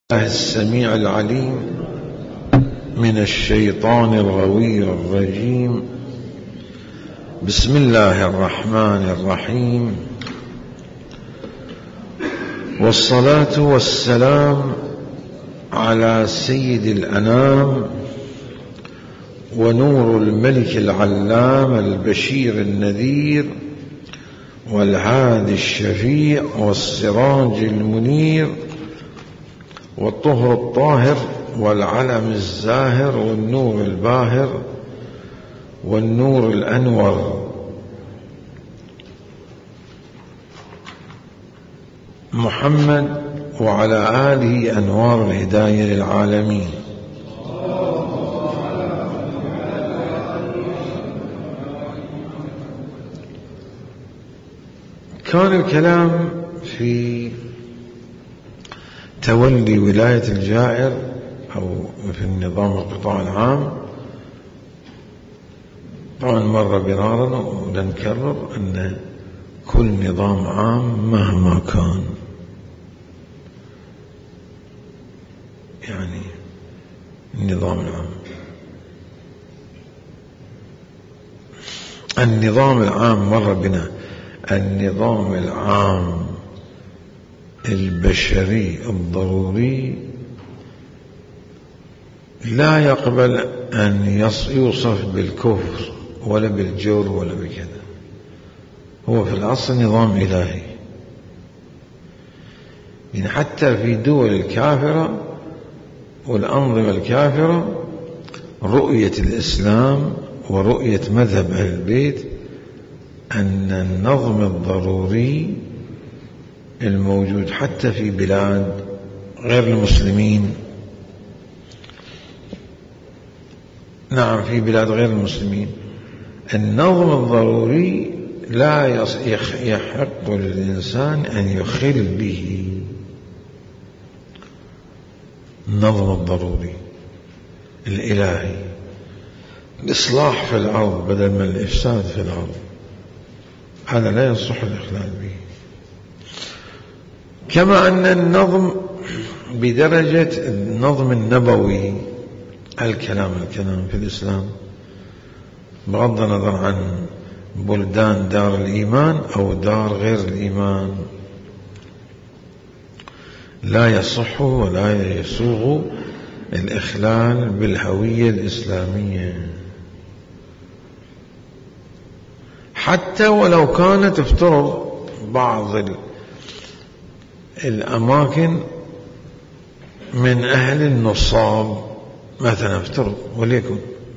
السميع العليم من الشيطان الغوي الرجيم. بسم الله الرحمن الرحيم، والصلاة والسلام على سيد الأنام ونور الملك العلام البشير النذير والهادي الشفيع والسراج المنير والطهر الطاهر والعلم الزاهر والنور الباهر والنور الأنور محمد وعلى آله أنوار الهداية للعالمين. كان الكلام في تولي ولاية الجائر أو في النظام القطاع العام. طبعا مر مرارا ونكرر أن كل نظام عام مهما كان، يعني النظام العام، النظام العام مر بنا، النظام العام البشري الضروري لا يقبل أن يوصف بالكفر ولا بالجور ولا بكذا. هو في الأصل نظام إلهي. يعني حتى في دول الكافرة والأنظمة الكافرة رؤية الإسلام ورؤية مذهب أهل البيت أن النظم الضروري الموجود حتى في بلاد غير المسلمين، نعم في بلاد غير المسلمين، النظم الضروري لا يحق للإنسان أن يخل به. النظم الضروري الإلهي، الإصلاح في الأرض بدل من الإفساد في الأرض، هذا لا يصح الإخلال به. كما أن النظم بدرجة النظم النبوي، الكلام في الإسلام بغض النظر عن بلدان دار الإيمان أو دار غير الإيمان، لا يصح ولا يسوغ الإخلال بالهوية الإسلامية، حتى ولو كانت افترض بعض الأماكن من أهل النصاب مثلا، افترض وليكن.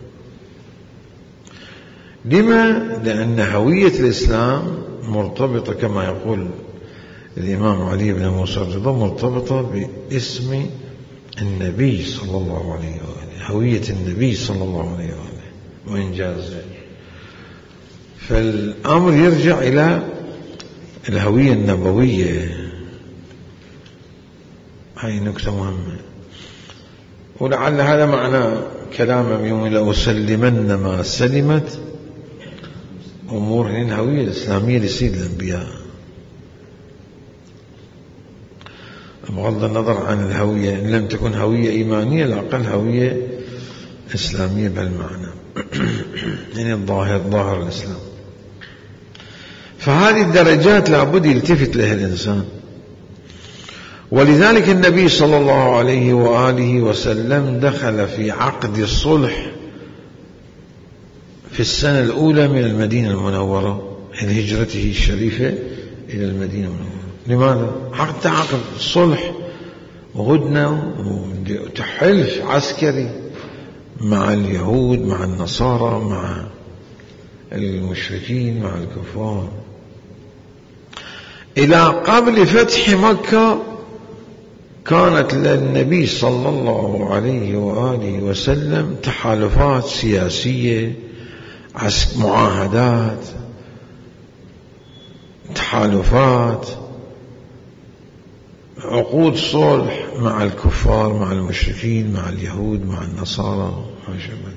لما؟ لأن هوية الإسلام مرتبطة كما يقول الإمام علي بن موسى الرضا، مرتبطة باسم النبي صلى الله عليه وآله، هوية النبي صلى الله عليه وآله وإنجازه. فالأمر يرجع إلى الهوية النبوية. هاي نكتة مهمة، ولعل هذا معنى كلام يوم لأسلمن ما سلمت أمور الهوية الإسلامية لسيد الأنبياء، بغض النظر عن الهوية، إن لم تكن هوية إيمانية الأقل هوية إسلامية بالمعنى يعني ظاهر الإسلام. فهذه الدرجات لابد يلتفت لها الإنسان. ولذلك النبي صلى الله عليه وآله وسلم دخل في عقد الصلح في السنة الأولى من المدينة المنورة، من هجرته الشريفة إلى المدينة المنورة. لماذا؟ حتى عقد صلح وهدنة وتحالف عسكري مع اليهود، مع النصارى، مع المشركين، مع الكفار. إلى قبل فتح مكة كانت للنبي صلى الله عليه وآله وسلم تحالفات سياسية، معاهدات، تحالفات، عقود صلح مع الكفار، مع المشركين، مع اليهود، مع النصارى، ما شابه.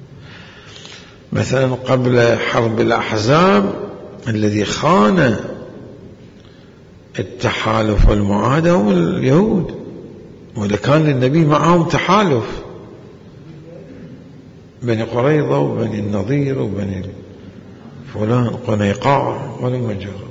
مثلا قبل حرب الأحزاب الذي خان التحالف والمعاهدة هم اليهود وإذا كان للنبي معهم تحالف بني قريظة وبني النضير وبني فلان قنيقاع ولا مجرى.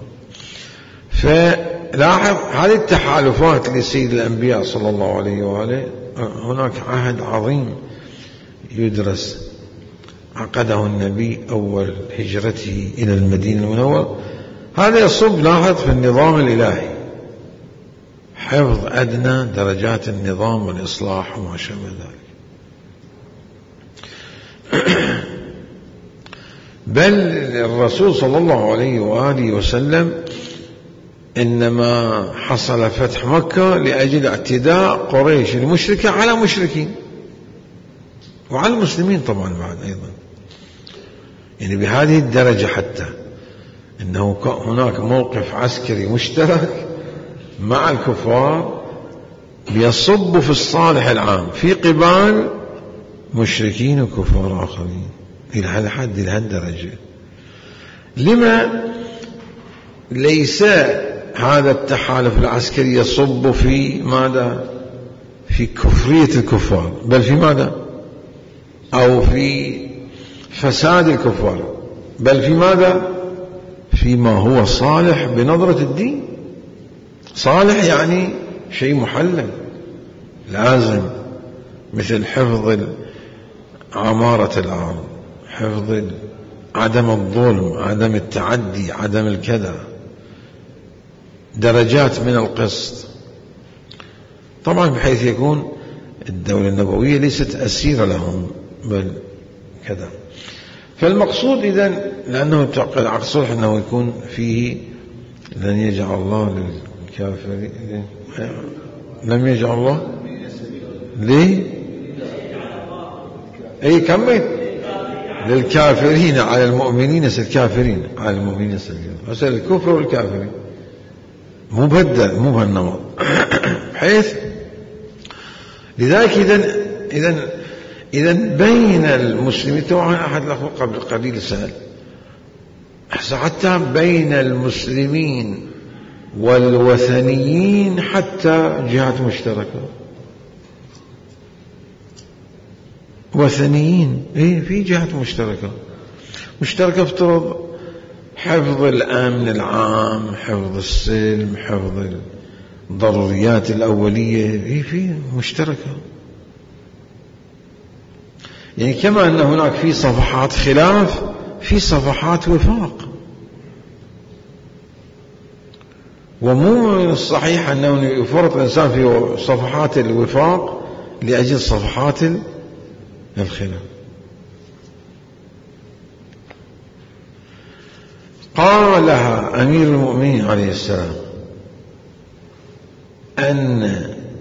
فلاحظ هذه التحالفات لسيد الأنبياء صلى الله عليه وآله. هناك عهد عظيم يدرس عقده النبي أول هجرته إلى المدينة المنورة. هذا يصب لاحظ في النظام الإلهي، حفظ أدنى درجات النظام والإصلاح وما شابه ذلك. بل الرسول صلى الله عليه وآله وسلم إنما حصل فتح مكة لأجل اعتداء قريش المشركة على مشركين وعلى المسلمين طبعا بعد أيضا، يعني بهذه الدرجة حتى إنه هناك موقف عسكري مشترك مع الكفار بيصب في الصالح العام في قبال مشركين وكفار آخرين إلى هذا الحد، إلى هالدرجة. لما ليس هذا التحالف العسكري يصب في ماذا؟ في كفرية الكفار، بل في ماذا؟ أو في فساد الكفار، بل في ماذا؟ فيما هو صالح بنظرة الدين. صالح يعني شيء محلل لازم، مثل حفظ عمارة الأرض، حفظ عدم الظلم، عدم التعدي، عدم الكذا، درجات من القسط طبعا، بحيث يكون الدولة النبوية ليست أسيرة لهم بل كذا. فالمقصود إذن لأنه تعقد عقد صلح أنه يكون فيه لن يجعل الله للكافرين، لم يجعل الله ليه أي كمل للكافرين على المؤمنين الكافرين على المؤمنين سبيلا. مثل الكفر والكافرين مبدل مو بهالنمط. بحيث لذلك إذن بين المسلمين، طبعا أحد الأخوة قبل قليل سأل حتى بين المسلمين والوثنيين حتى جهات مشتركة، وثنيين في جهات مشتركة افترض حفظ الأمن العام، حفظ السلم، حفظ الضروريات الأولية، في مشتركة. يعني كما أن هناك في صفحات خلاف في صفحات وفاق، ومو من الصحيح أنه يفرط الإنسان في صفحات الوفاق لأجل صفحات الخلاف. قالها أمير المؤمنين عليه السلام أن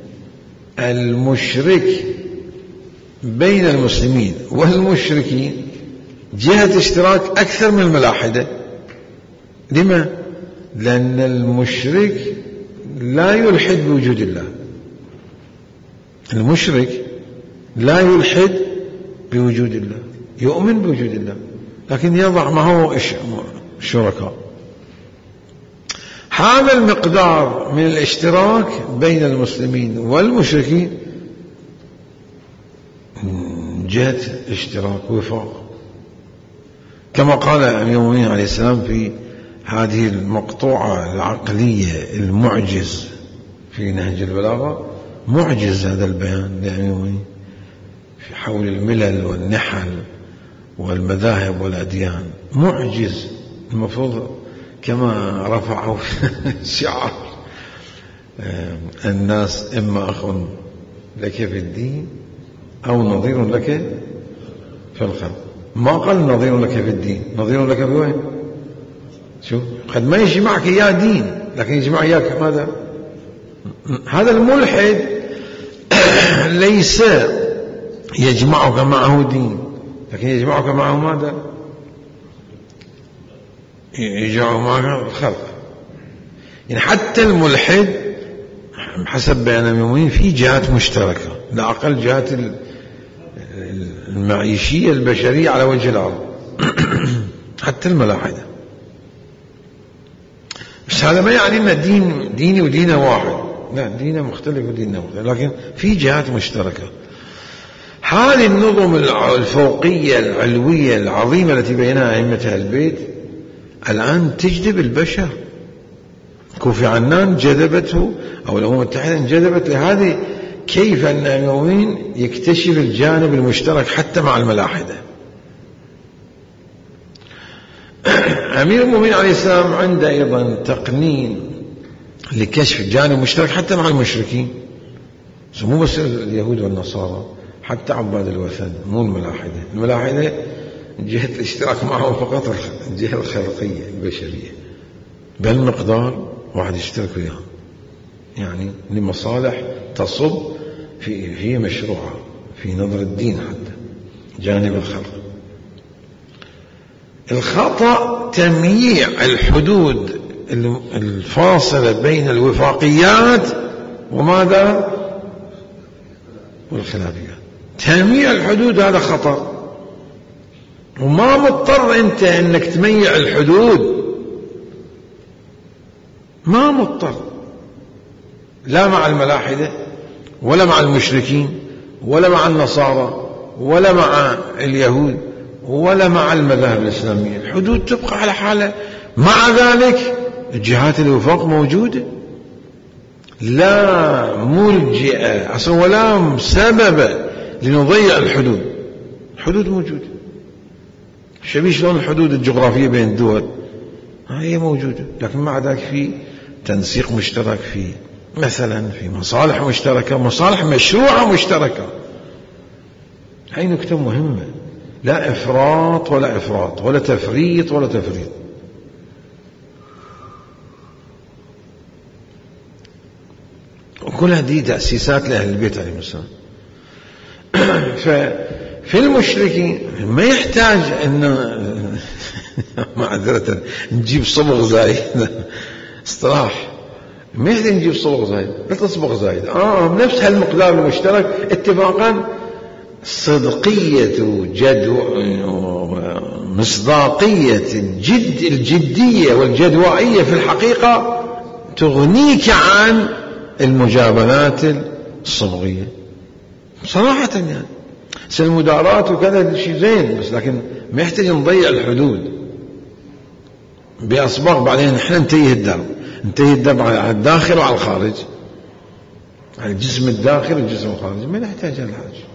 المشرك بين المسلمين والمشركين جهة اشتراك أكثر من الملاحدة. لما؟ لأن المشرك لا يلحد بوجود الله، المشرك لا يلحد بوجود الله، يؤمن بوجود الله لكن يضع معه شركاء. هذا المقدار من الاشتراك بين المسلمين والمشركين جهة اشتراك وفاق، كما قال أمير المؤمنين عليه السلام في هذه المقطوعة العقلية المعجز في نهج البلاغة. معجز هذا البيان لأمير المؤمنين في حول الملل والنحل والمذاهب والأديان، معجز. المفروض كما رفعوا شعار الناس إما أخ لك في الدين أو نظير لك في الخلق. ما قال نظير لك في الدين، نظير لك في وين؟ شوف، قد ما يجمعك إياه دين لكن يجمع إياك ماذا؟ هذا الملحد ليس يجمعك معه دين لكن يجمعك معه ماذا؟ يجمع معه الخلق. يعني حتى الملحد حسب بيان المؤمنين في جهات مشتركة، لا أقل جهات المعيشية البشرية على وجه الأرض حتى الملاحدة. بس هذا ما يعني أن ديني ودينه واحد، لا ديننا مختلف وديننا مختلف، لكن في جهات مشتركة. هذه النظم الفوقية العلوية العظيمة التي بينها أئمة أهل البيت الآن تجذب البشر. كوفي عنان جذبته، أو الأمم المتحدة انجذبت لهذه، كيف أن الأمويين يكتشف الجانب المشترك حتى مع الملاحدة. أمير المؤمنين عليه السلام عنده أيضا تقنين لكشف الجانب المشترك حتى مع المشركين، مو بس اليهود والنصارى، حتى عباد الوثن، مو الملاحدة. الملاحدة جهة الاشتراك معهم فقط الجهة الخلقية البشرية، بالمقدار واحد يشترك وياهم، يعني لمصالح تصب في مشروعة في نظر الدين، حتى جانب الخلق. الخطأ تمييع الحدود الفاصلة بين الوفاقيات وماذا والخلافيات. تمييع الحدود هذا خطأ، وما مضطر أنت أنك تميع الحدود، ما مضطر، لا مع الملاحدة ولا مع المشركين ولا مع النصارى ولا مع اليهود ولا مع المذاهب الإسلامية. الحدود تبقى على حالة. مع ذلك الجهات الوفاق موجودة، لا ملجئة أصلا ولا سبب لنضيع الحدود. الحدود موجودة، شبيه شلون الحدود الجغرافية بين الدول هي موجودة، لكن مع ذلك في تنسيق مشترك، في مثلا في مصالح مشتركة، مصالح مشروعة مشتركة. هاي نكتة مهمة، لا إفراط ولا إفراط ولا تفريط ولا تفريط. وكل هذه تأسيسات لأهل البيت عليهم السلام. ففي المشركين ما يحتاج أن معذرة نجيب صبغ زايد اصطلاح، ما يحتاج نجيب صبغ زايد، لا تصبغ زايد، بنفس هالمقدار المشترك اتفاقا. صدقية ومصداقية الجدية والجدوائية في الحقيقة تغنيك عن المجابلات الصبغية صراحة. يعني المدارات وكذا شيء زين، بس لكن ما يحتاج نضيع الحدود بأصباغ. بعدين احنا ننتهي الدرب على الداخل وعلى الخارج، على الجسم الداخل والجسم الخارجي، ما نحتاج هالحاجة.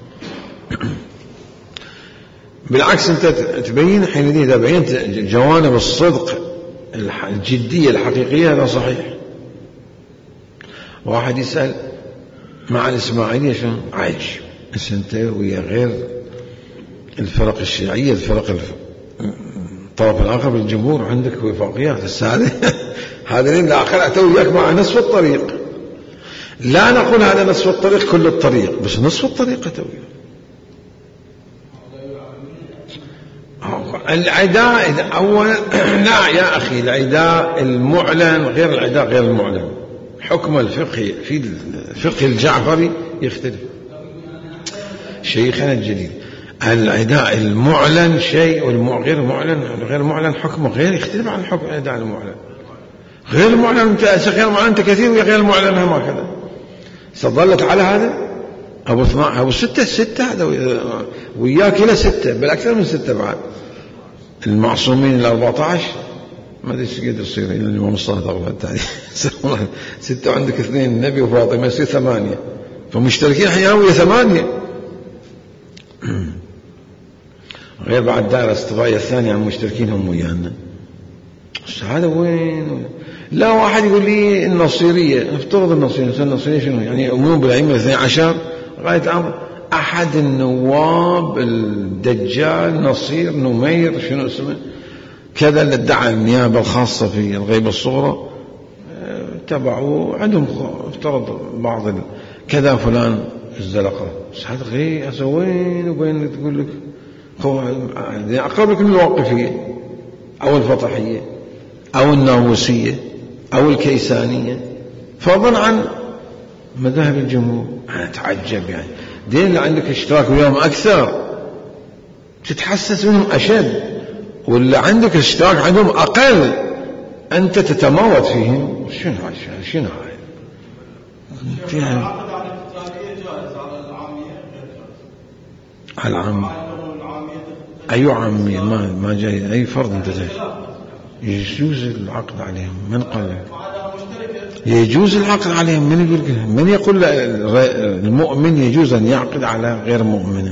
بالعكس أنت تبين حينئذ إذا بينت جوانب الصدق الجدية الحقيقية هذا صحيح. واحد يسأل مع الإسماعيلية شو عايش، بس أنت ويا غير الفرق الشيعية، الفرق الطرف الآخر بالجمهور عندك وفاقيات. هذا الآخر أتوا وياك مع نصف الطريق. لا نقول هذا نصف الطريق كل الطريق، بس نصف الطريق أتوا وياك. العداء أولا لا يا أخي، العداء المعلن غير العداء غير المعلن. حكم الفقه في الفقه الجعفري يختلف. شيخنا الجليل، العداء المعلن شيء والغير معلن حكمه غير، يختلف عن حكم العداء المعلن. غير المعلن غير معلن كثير، وغير المعلن هم هكذا. ستظلت على هذا أبو ستة هذا وياك إلى 6، بل أكثر من 6 بعد. المعصومين 14 ما أدري ايش قد يصير إلى الإمام الصادق بعد التالي 6 عندك 2 النبي وفاطمة يصير 8، فمشتركين أحيانا ويا 8. غير بعد دائرة الاصطفائية الثانية عن مشتركين هم ويانا. هذا وين؟ لا واحد يقول لي النصيرية، افترض النصيرية شنو يعني؟ يؤمنون بالأئمة 12 غاية الأمر. أحد النواب الدجال نصير نمير شنو اسمه كذا اللي ادعى النيابة الخاصة في الغيبة الصغرى تبعوا عندهم، افترض بعض كذا فلان الزلقة. بس هذا غير وين وبين تقول لك أقرب لك من الواقفية أو الفطحية أو الناموسية أو الكيسانية، فضلا عن مذاهب الجمهور. أنا أتعجب يعني دين اللي عندك اشتراك وياهم أكثر تتحسس منهم أشد، واللي عندك اشتراك عندهم أقل أنت تتماوت فيهم. شنو هاي؟ على العامية. أي عامية؟ ما جاي أي فرض أنت جاي. يجوز العقد عليهم. من قال يجوز العقد عليهم؟ من يقول كده؟ من يقول المؤمن يجوز أن يعقد على غير مؤمنة؟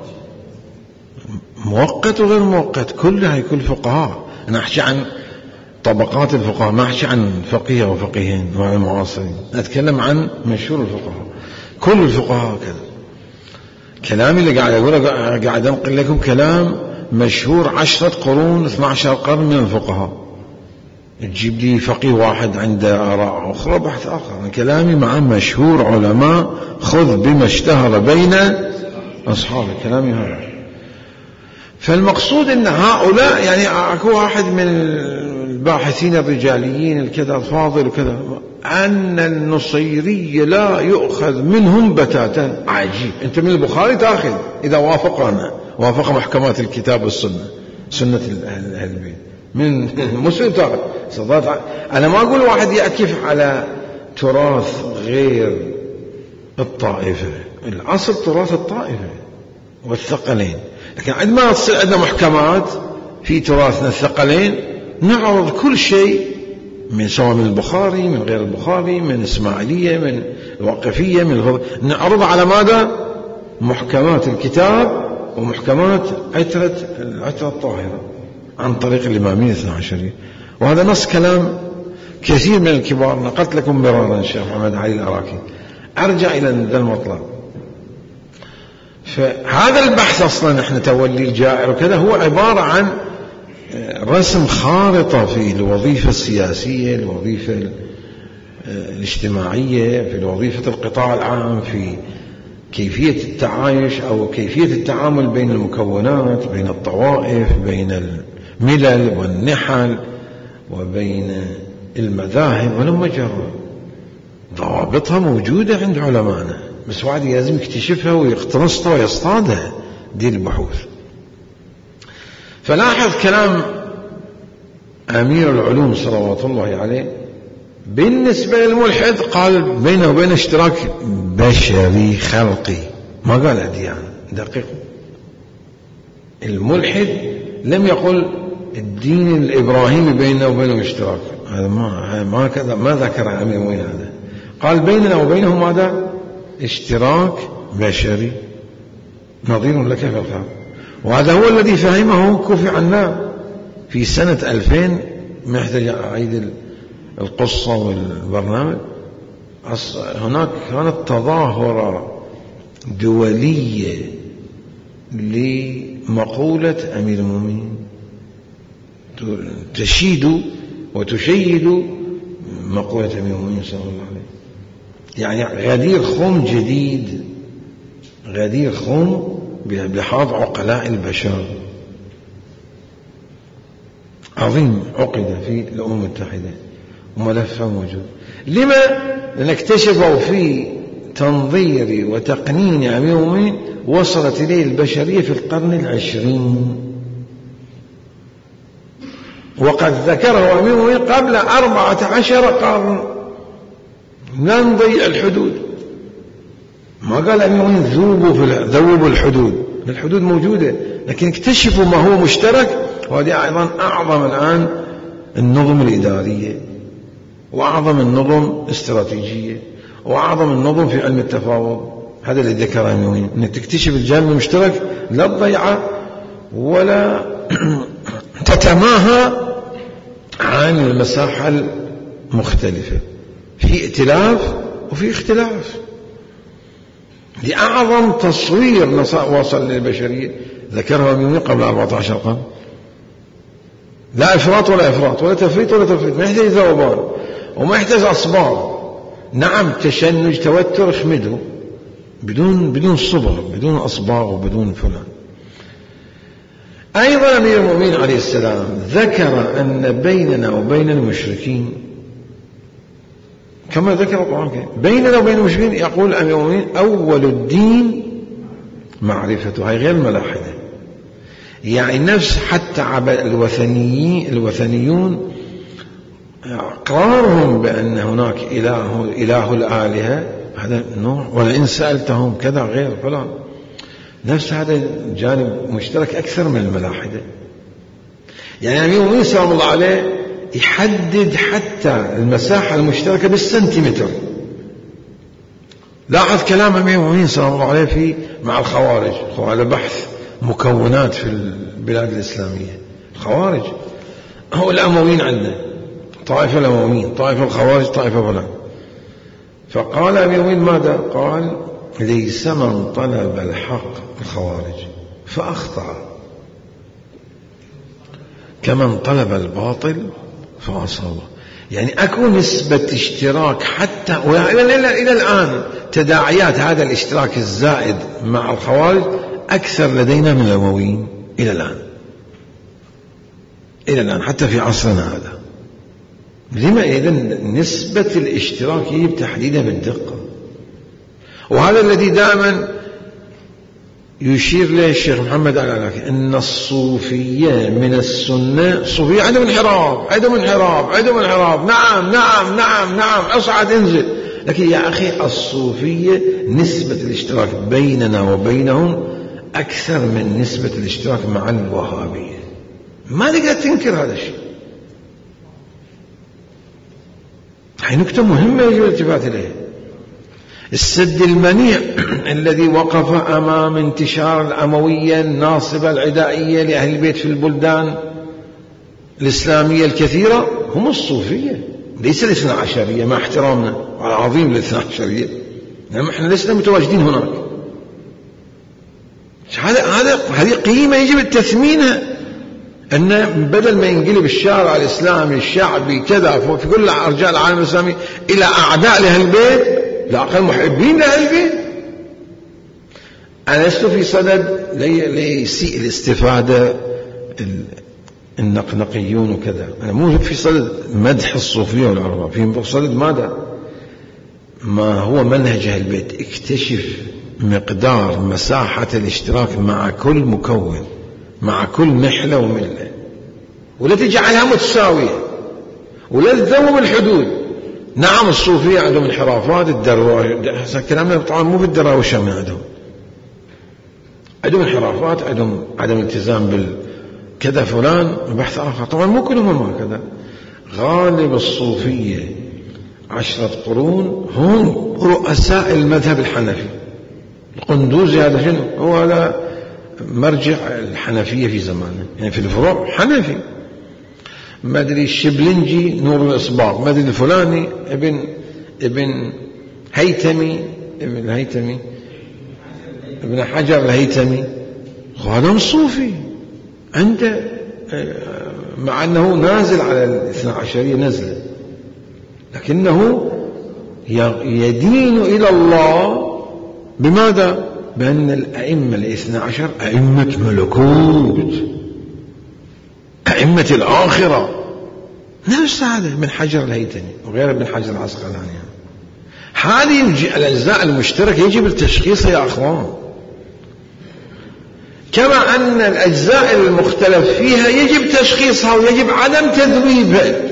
مؤقت وغير مؤقت كلها يكون فقهاء. أنا أحكي عن طبقات الفقهاء، ما أحكي عن فقيه وفقيهين مع المعاصرين، أتكلم عن مشهور الفقهاء. كل الفقهاء كذا. كلامي اللي قاعد أقوله قاعد أنقل لكم كلام مشهور 10 قرون 12 قرن من الفقهاء. تجيب لي فقيه واحد عنده آراء أخرى بحث آخر. كلامي مع مشهور علماء، خذ بما اشتهر بين أصحابه، كلامي هذا. فالمقصود أن هؤلاء يعني أكو واحد من الباحثين الرجاليين الكذا الفاضل وكذا أن النصيرية لا يؤخذ منهم بتاتا. عجيب. أنت من البخاري تأخذ إذا وافق محكمات الكتاب والسنة، سنة أهل البيت. من مسلم تأخذ. أنا ما أقول واحد يعكف على تراث غير الطائفة، الأصل تراث الطائفة والثقلين. لكن عندما تصير عندنا محكمات في تراثنا الثقلين نعرض كل شيء، من سواء من البخاري من غير البخاري، من الإسماعيلية من الوقفية من نعرض على ماذا؟ محكمات الكتاب ومحكمات العترة الطاهرة عن طريق الإمامية 12. وهذا نص كلام كثير من الكبار، نقلت لكم مرارا الشيخ محمد علي العراقي. أرجع إلى ذا المطلب. فهذا البحث أصلا احنا تولي الجائر وكذا هو عبارة عن رسم خارطة في الوظيفة السياسية، الوظيفة الاجتماعية، في الوظيفة القطاع العام، في كيفية التعايش أو كيفية التعامل بين المكونات، بين الطوائف، بين الملل والنحل، وبين المذاهب. ولما جرى ضوابطها موجودة عند علمائنا، بس واحد لازم يكتشفها ويقتنصها ويصطادها. دي البحوث. فلاحظ كلام أمير العلوم صلوات الله عليه بالنسبة للملحد، قال بينه وبين اشتراك بشري خلقي، ما قال أديان. دقيق. الملحد لم يقل الدين الإبراهيمي بيننا وبينه اشتراك، هذا ما ذكر أمير وين هذا. قال بيننا وبينه ماذا؟ اشتراك بشري نظير لك في الخلق. وهذا هو الذي فهمه كوفي عنان في سنة 2000. ما يحتاج أعيد القصة والبرنامج. هناك كانت تظاهرة دولية لمقولة أمير المؤمنين تشيد وتشيد مقولة أمير المؤمنين صلى الله عليه. يعني غدير خم جديد، غدير خم بلحاظ عقلاء البشر عظيم عقد في الأمم المتحدة وملفه موجود. لما؟ لأن اكتشفوا في تنظير وتقنين أمير المؤمنين وصلت إليه البشرية في القرن 20، وقد ذكره أمير المؤمنين قبل 14 قرن. لا نضيع الحدود. ما قال أمير المؤمنين ذوبوا الحدود، الحدود موجودة، لكن اكتشفوا ما هو مشترك. وهذه أيضا أعظم الآن النظم الإدارية، وأعظم النظم الاستراتيجية، وأعظم النظم في علم التفاوض. هذا اللي ذكره أمير المؤمنين، أنك تكتشف الجانب المشترك، لا تضيعه ولا تتماهى عن المساحة المختلفة. في ائتلاف وفي اختلاف. لأعظم تصوير وصل للبشرية ذكرها أمير المؤمنين قبل 14 قرن. لا إفراط ولا إفراط، ولا تفريط ولا تفريط. ما يحتاج ذوبان وما يحتاج أصبار. نعم تشنج توتر اخمده بدون صبر، بدون أصبار وبدون فلان. أيضا أمير المؤمنين عليه السلام ذكر أن بيننا وبين المشركين، كما ذكر القرآن بيننا وبين المشركين، يقول أمير المؤمنين أول الدين معرفته. هاي غير ملاحدة، يعني نفس حتى الوثنيون اقرارهم بأن هناك إله الآلهة هذا نوع، ولئن سألتهم كذا غير فلان. نفس هذا جانب مشترك أكثر من الملاحدة. يعني أمير المؤمنين سلام الله عليه يحدد حتى المساحة المشتركة بالسنتيمتر. لاحظ كلام أمير المؤمنين سلام الله عليه في مع الخوارج، على بحث مكونات في البلاد الإسلامية. الخوارج هو الأمويين عندنا، طائفة الأمويين، طائفة الخوارج، طائفة فلان. فقال أمير المؤمنين ماذا؟ قال ليس من طلب الحق الخوارج فأخطأ كمن طلب الباطل فأصابه. يعني أكو نسبة اشتراك حتى إلى الآن تداعيات هذا الاشتراك الزائد مع الخوارج أكثر لدينا من الأمويين إلى الآن حتى في عصرنا هذا. لما إذن نسبة الاشتراك يجب تحديدها بالدقة، وهذا الذي دائما يشير له الشيخ محمد العلاكي أن الصوفية من السنة صوفية عندهم انحراف. نعم أصعد انزل، لكن يا أخي الصوفية نسبة الاشتراك بيننا وبينهم أكثر من نسبة الاشتراك مع الوهابية. ما تقدر تنكر هذا الشيء. هي نكتة مهمة يجب الالتفات إليها. السد المنيع الذي وقف أمام انتشار الأموية الناصبة العدائية لأهل البيت في البلدان الإسلامية الكثيرة هم الصوفية، ليس الاثنى عشرية، مع احترامنا العظيم للاثنى عشرية. نحن لسنا متواجدين هناك. هذه قيمة يجب تثمينها، أن بدل ما ينقلب الشارع الإسلامي الشعبي كذا في كل أرجاء العالم الإسلامي إلى أعداء لأهل البيت، لا أقل محبين لأهل البيت. أنا لست في صدد ليسيء الاستفادة النقنقيون وكذا، أنا مو في صدد مدح الصوفية والعربة، في صدد ماذا؟ ما هو منهج أهل البيت. اكتشف مقدار مساحة الاشتراك مع كل مكون، مع كل محلة وملة، ولا تجعلها متساوية، ولا تذوب الحدود. نعم الصوفية عندهم انحرافات، الدرواشة كلامنا طبعا مو في الدراوشة، ما عندهم انحرافات، عندهم عدم التزام بالكذا فلان بحث آخر. طبعا مو كلهم هكذا. غالب الصوفية 10 قرون هم رؤساء المذهب الحنفي. القندوزي هذا شنو هو؟ هذا مرجع الحنفية في زمانه، يعني في الفروع حنفي. ما أدري الشبلنجي نور الإصباغ، ما أدري الفلاني ابن هيتمي، ابن حجر الهيتمي، هذا صوفي عنده، مع أنه نازل على الاثنى عشرية نزله، لكنه يدين إلى الله بماذا؟ بأن الأئمة الاثنى عشر أئمة ملكوت، أئمة الآخرة. نفس هذا من حجر الهيتمي وغيره من حجر العسقلاني. هذه الأجزاء المشتركة يجب التشخيص يا أخوان، كما أن الأجزاء المختلف فيها يجب تشخيصها ويجب عدم تذويبها.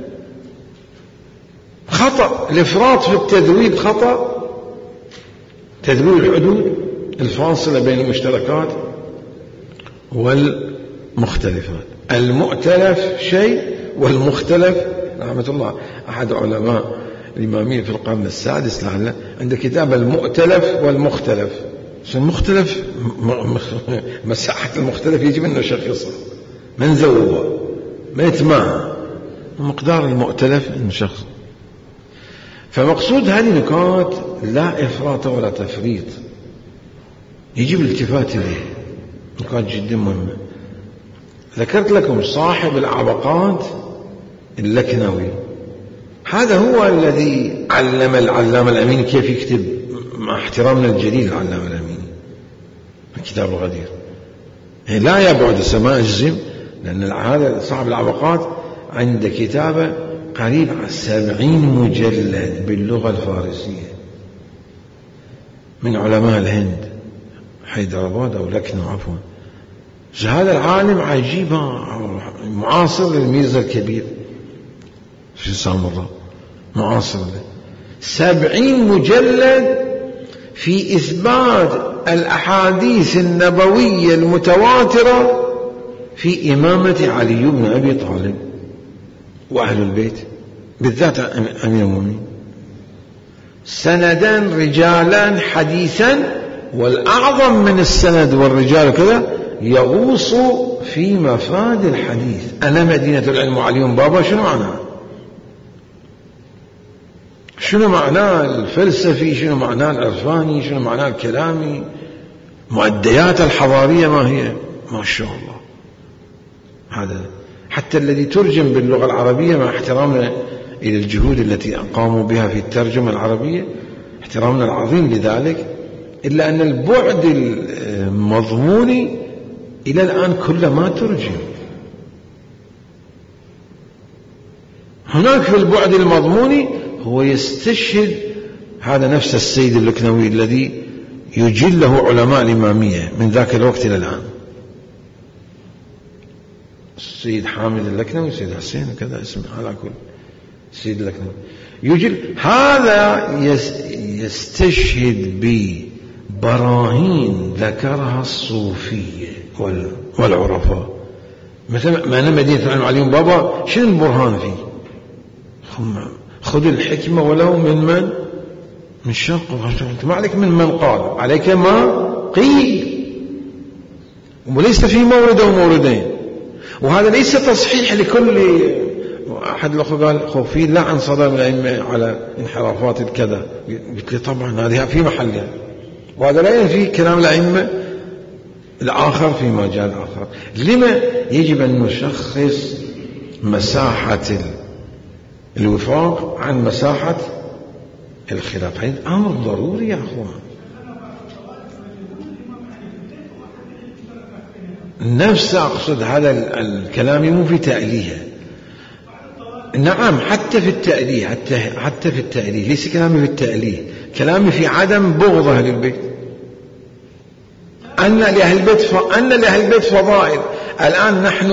خطأ الإفراط في التذويب، خطأ تذويب الحدود الفاصلة بين المشتركات والمختلفات. المؤتلف شيء والمختلف، رحمة الله أحد علماء الإمامية في القرن السادس لعله عنده كتاب المؤتلف والمختلف. المختلف مساحة المختلف يجب أن نشخصها، ما نذوبها، ما نتماهى، مقدار المؤتلف نشخصه. فمقصود هذه نكات لا إفراط ولا تفريط، يجب الالتفات إليه، نكات جدا مهمة. ذكرت لكم صاحب العبقات اللكنوي، هذا هو الذي علم العلامة الأميني كيف يكتب، مع احترامنا الجليل العلامة الأميني الكتاب الغدير. لا يبعد السماء الجزم، لأن هذا صاحب العبقات عنده كتابة قريب على 70 مجلد باللغة الفارسية، من علماء الهند، حيدرآباد أو لكنو عفوا. هذا العالم عجيب معاصر للميرزا الكبير في سامراء، معاصر له 70 مجلد في إثبات الأحاديث النبوية المتواترة في إمامة علي بن أبي طالب وأهل البيت بالذات أمير المؤمنين، سندان رجالان حديثا، والأعظم من السند والرجال كذا يغوص في مفاد الحديث. أنا مدينة العلم وعلي بابا شنو معناه؟ شنو معناه الفلسفي؟ شنو معناه العرفاني؟ شنو معناه الكلامي؟ معديات الحضارية ما هي؟ ما شاء الله. هذا حتى الذي ترجم باللغة العربية، مع احترامنا إلى الجهود التي قاموا بها في الترجمة العربية، احترامنا العظيم لذلك، إلا أن البعد المضموني إلى الآن كله ما ترجم. هناك في البعد المضموني هو يستشهد، هذا نفس السيد اللكنوي الذي يجله علماء الإمامية من ذاك الوقت إلى الآن، السيد حامد اللكنوي، السيد حسين كذا اسمه على كل، السيد اللكنوي يجل، هذا يستشهد ببراهين ذكرها الصوفية والعرفاء. مثلا ما أنا مدينة العلم علي بابا شنو البرهان فيه؟ خذ الحكمة ولو من شق، ما عليك من قال، عليك ما قيل، وليس في مورد وموردين. وهذا ليس تصحيح لكل أحد. الأخوة قال في لعن صدر من الأئمة على انحرافات الكذا، قلت لي طبعا هذه في محلها، وهذا لا ينفي كلام الأئمة الآخر في مجال آخر. لما يجب أن نشخص مساحة الوفاق عن مساحة الخلاف؟ هذا أمر ضروري يا أخوان. نفس أقصد هذا الكلام مو في تأليها، نعم حتى في التأليه، حتى في التأليه، ليس كلامي في التأليه، كلامي في عدم بغض أهل البيت. أن لأهل البيت فضائل. الآن نحن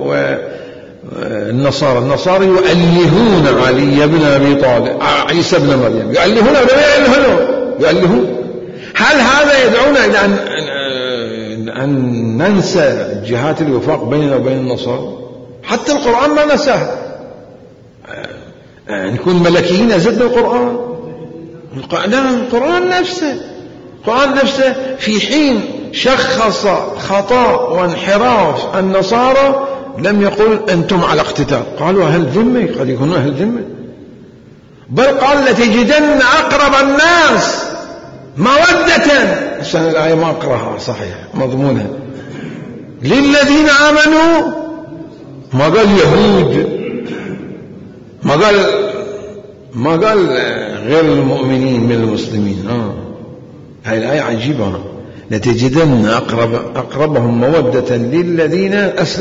النصارى يؤلهون علي بن أبي طالب، عيسى بن مريم، يؤلهون. هل هذا يدعونا إلى أن ننسى جهات الوفاق بيننا وبين النصارى؟ حتى القرآن ما نساه. نكون ملكيين أزدنا القرآن؟ لا، القرآن نفسه في حين شخص خطأ وانحراف النصارى لم يقل أنتم على اقتتال، قالوا أهل ذمة، قد يكونوا أهل ذمة، بل قال لتجدن أقرب الناس مودة. عشان الآية ما أقرأها صحيح مضمونها، للذين آمنوا، ما قال يهود، ما قال غير المؤمنين من المسلمين. هاي الآية عجيبة، لتجدن أقربهم مودة للذين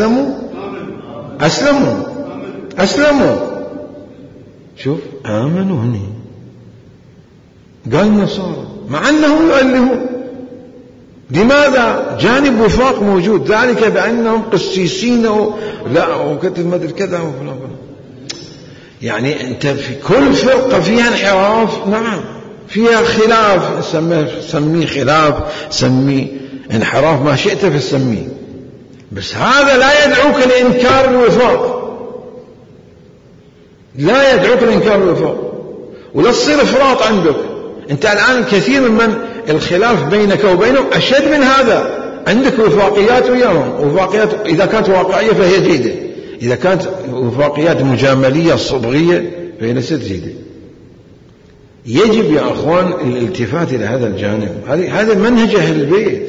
أسلموا. شوف آمنوا هني، قال النصارى مع أنهم يؤلهون. لماذا؟ جانب وفاق موجود، ذلك بأنهم قسيسين وكتب مدر كذا وفلان. يعني أنت في كل فرقة فيها انحراف، نعم فيها خلاف، سميه خلاف، سميه انحراف، ما شئت فسميه، بس هذا لا يدعوك لإنكار الوفاق، لا يدعوك لإنكار الوفاق، ولا تصير إفراط عندك. أنت الآن كثير من الخلاف بينك وبينهم أشد من هذا، عندك وفاقيات وياهم، وفاقيات إذا كانت واقعية فهي جيدة، إذا كانت وفاقيات مجاملية صبغية فهي ليست جيدة. يجب يا أخوان الالتفات إلى هذا الجانب، هذا منهج أهل البيت.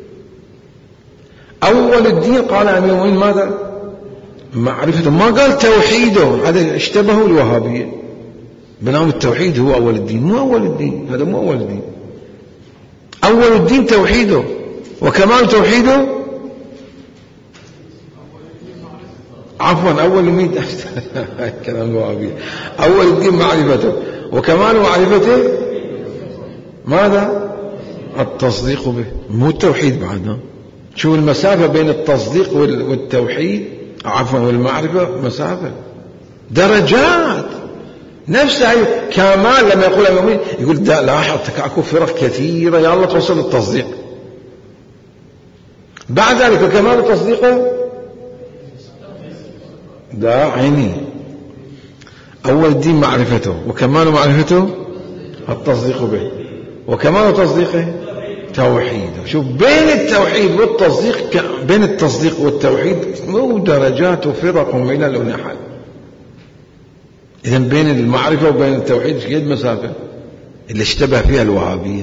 أول الدين قال أمير المؤمنين ماذا؟ معرفته، ما قال توحيده. هذا اشتبهوا الوهابية، بنام التوحيد هو أول الدين. مو أول الدين، هذا مو أول الدين. أول الدين توحيده، وكمال توحيده عفوا أول الدين كلام الوهابية، أول الدين معرفته، وكمال معرفته ماذا؟ التصديق به، مو التوحيد بعد. شوف المسافة بين التصديق والتوحيد، عفوا والمعرفة، مسافة درجات. نفسها كمال. لما يقول أمير يقول ده لاحظ اكو فرق كثيرة يلا توصل للتصديق. بعد ذلك كمال تصديقه ده عيني. أول الدين معرفته، وكمال معرفته التصديق به، وكمال تصديقه توحيده. شوف بين التوحيد والتصديق، بين التصديق والتوحيد مو درجات وفرق وملل ونحل. إذن بين المعرفة وبين التوحيد قد مسافة اللي اشتبه فيها الوهابية.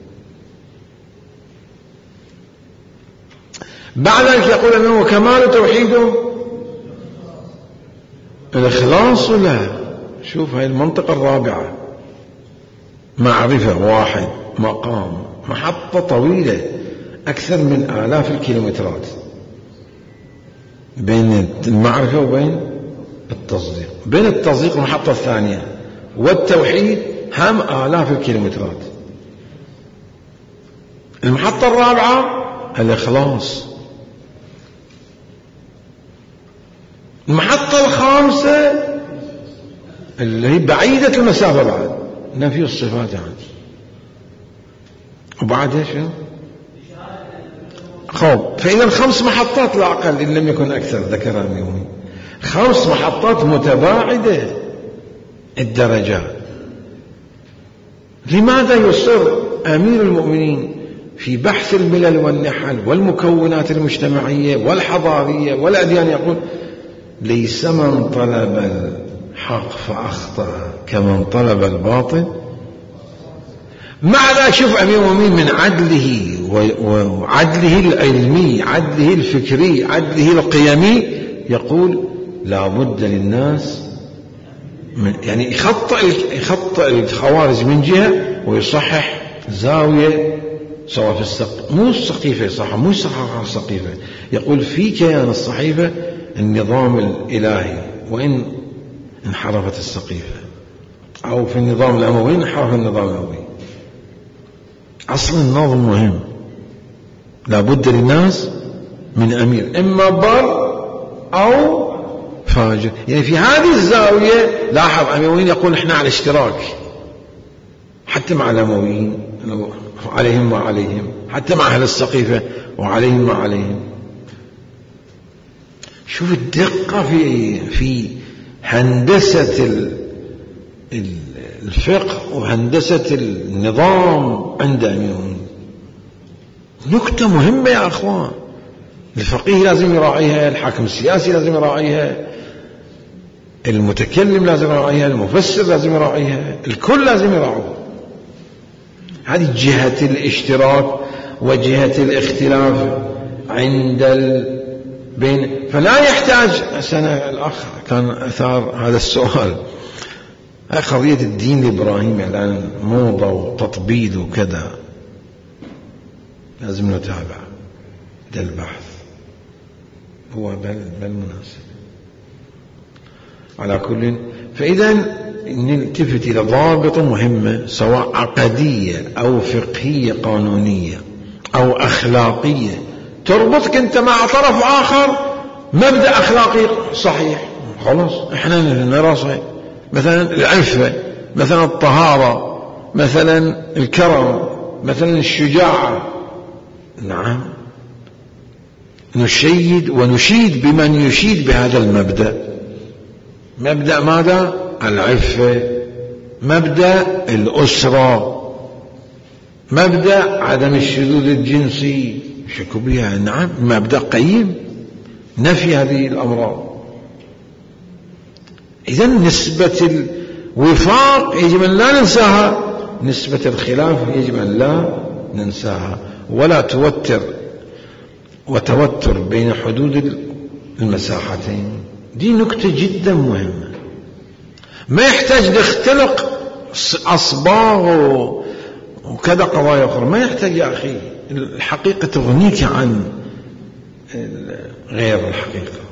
بعد ذلك يقول أنه كمال توحيده الإخلاص. لا شوف هاي المنطقة الرابعة، معرفة واحد، مقام، محطة طويلة أكثر من آلاف الكيلومترات بين المعرفة وبين التصديق. بين التصديق المحطة الثانية والتوحيد هم آلاف الكيلومترات. المحطة الرابعة الإخلاص. المحطة الخامسة اللي هي بعيدة المسافة بعد نفي الصفات يعني. وبعدها شو؟ فإذا 5 محطات لا أقل إن لم يكن أكثر ذكرها اليومي. 5 محطات متباعدة الدرجات. لماذا يصر أمير المؤمنين في بحث الملل والنحل والمكونات المجتمعية والحضارية والأديان؟ يقول ليس من طلب الحق فأخطأ كمن طلب الباطل. مع ذلك شوف أمير المؤمنين من عدله وعدله العلمي، عدله الفكري، عدله القيمي، يقول لا بد للناس يعني يخطئ الخوارج من جهة ويصحح زاوية سواء في مو السقيفة صح، مو صحح السقيفة. يقول في كيان الصحيفة النظام الإلهي وإن انحرفت السقيفة، أو في النظام الأموي انحرف النظام الأموي. أصل النظم مهم. لا بد للناس من أمير إما بر أو فاجر. يعني في هذه الزاوية لاحظ أمويين يقول إحنا على اشتراك حتى مع الأمويين عليهم وعليهم، حتى مع أهل السقيفة وعليهم وعليهم. شوف الدقة في هندسة الفقه وهندسة النظام عند أميون. نكتة مهمة يا أخوان. الفقيه لازم يراعيها، الحاكم السياسي لازم يراعيها، المتكلم لازم يراعيها، المفسر لازم يراعيها، الكل لازم يراعوها. هذه جهة الاشتراك وجهة الاختلاف عند بين. فلا يحتاج سنة. الأخ كان أثار هذا السؤال، قضية الدين الإبراهيمي الآن موضة وتطبيل وكذا، لازم نتابع ده البحث هو بالمناسب. على كل، فإذا نلتفت إلى ضابطة مهمة سواء عقدية أو فقهية قانونية أو أخلاقية تربطك أنت مع طرف آخر مبدأ أخلاقي صحيح، خلاص إحنا نرى مثلا العفة، مثلا الطهارة، مثلا الكرم، مثلا الشجاعة. نعم نشيد ونشيد بمن يشيد بهذا المبدأ. مبدأ ماذا؟ العفة، مبدأ الأسرة، مبدأ عدم الشذوذ الجنسي. شكو بها؟ نعم مبدأ قيم نفي هذه الأمراض. إذن نسبة الوفاق يجب أن لا ننساها، نسبة الخلاف يجب أن لا ننساها، ولا توتر بين حدود المساحتين. دي نكتة جدا مهمة. ما يحتاج نختلق أصباغ وكذا قضايا أخرى، ما يحتاج يا أخي. الحقيقة تغنيك عن غير الحقيقة.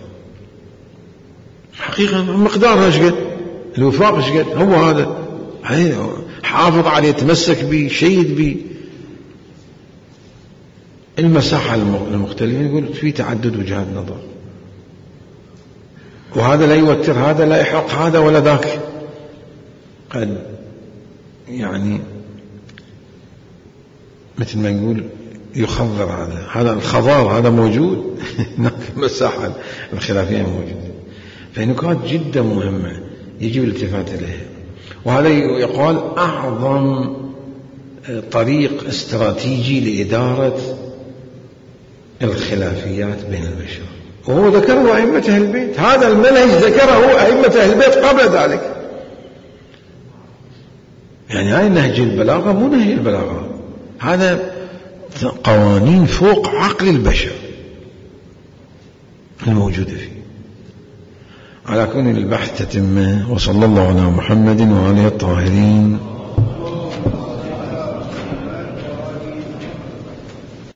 حقيقة مقدارها ايش قد، الوفاق ايش قد، هو هذا حافظ عليه، تمسك به، شيد به. المساحة المختلفة يقول في تعدد وجهات نظر، وهذا لا يوتر هذا، لا يحق هذا ولا ذاك. قد يعني مثل ما نقول يخضر، هذا الخضار هذا موجود هناك المساحة الخلافية موجودة. فنقاط جدا مهمة يجب الالتفات إليها، وهذا يقال أعظم طريق استراتيجي لإدارة الخلافيات بين البشر، وهو ذكره أئمة أهل البيت. هذا المنهج ذكره أئمة أهل البيت قبل ذلك. يعني هاي نهج البلاغة مو نهج البلاغة، هذا قوانين فوق عقل البشر الموجودة فيه. على كون البحث تتمه. وصلى الله على محمد وآله الطاهرين.